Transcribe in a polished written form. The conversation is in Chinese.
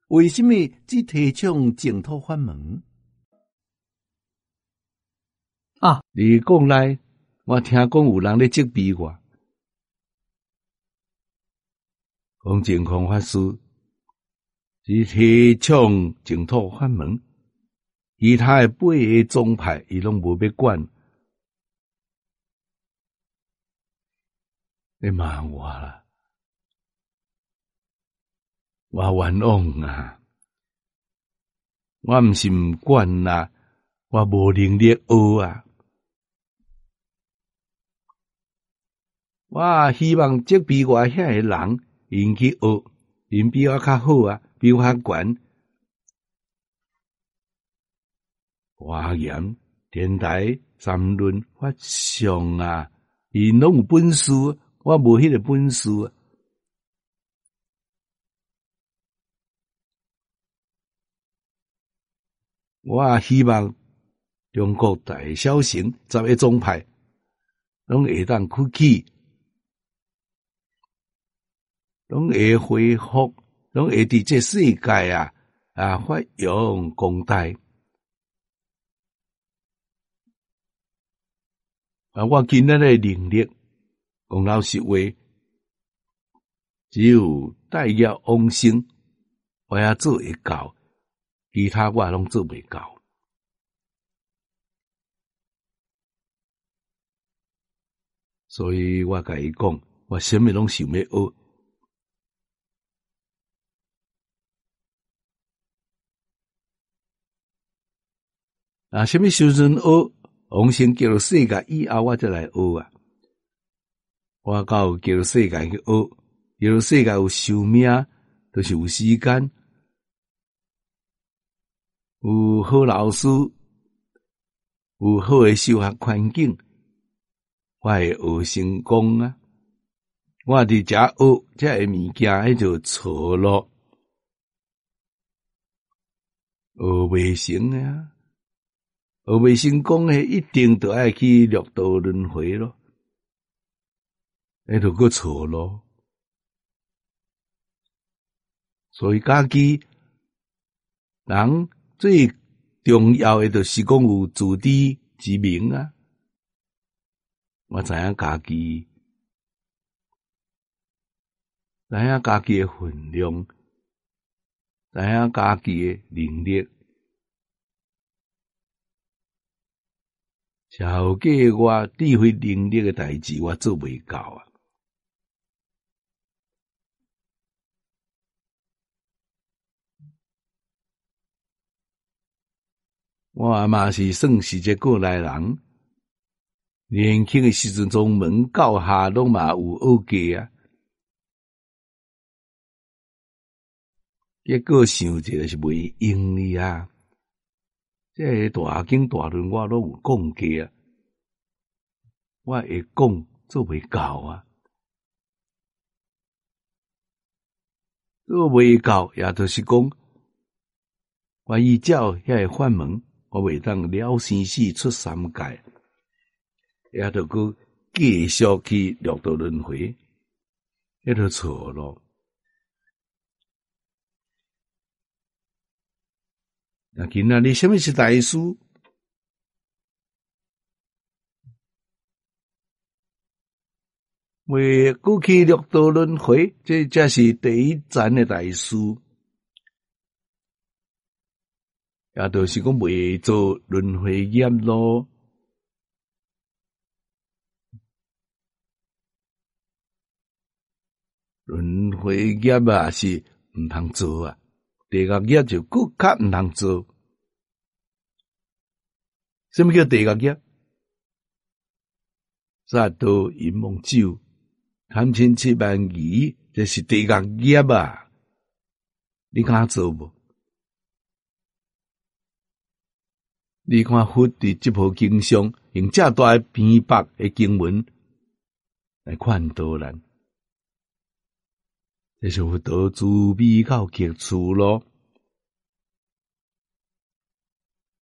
为什么只提倡净土法门？ 啊， 你讲来，我听讲有人咧责备我，讲净空法师只提倡净土法门，其他的八个宗派伊拢无要管。你骂我啦，我冤枉啊！我毋是毋管啦，我无能力学啊！我希望责备我遐个人，因去学，因比我较好啊，比我较悬。华严、天台、三论、法相啊，因拢有本事，我无迄个本事啊。我希望中国大小乘10个宗派拢会当开启，拢会恢复，拢会伫这世界啊发扬光大。我今仔的能力，讲老实话，只有带业往生，我也做会到，其他我拢做袂到。所以我甲伊讲，我什么拢想要学。什么时阵学？往生极乐世界以后，我才来学啊！我到极乐世界去学，极乐世界有寿命，就是有时间，有好老师，有好的修学环境，我会学成功啊！我伫遮学这个物件，迄就错咯，学袂成啊！学未成功诶，一定就爱去六道轮回咯，迄就个错咯。所以家己人最重要诶，就是讲有自知之明啊。我知影家己，知影家己诶分量，知影家己诶能力。超过我智慧能力的代志，我做袂到啊！我嘛是算是一个过来人，年轻的时阵从门到下拢嘛有学过啊。结果想者是袂用哩啊！这大经大论我拢有讲过啊，我会讲做袂到啊，做袂到也就是讲，我依照遐个法门，我袂当了生死出三界，也就去继续去六道轮回，迄就错咯。那今仔日什么是大师？为过去六道轮回，这才是第一站的大师。也就是讲袂做轮回业咯。轮回业啊是毋通做啊。地狱业就更较毋通做。什么叫地狱业？杀盗淫妄酒，贪嗔痴慢疑，这是地狱业啊！你敢做无？你看佛伫这部经上用这大篇幅的经文来劝导咱，这是佛陀慈悲到极处咯。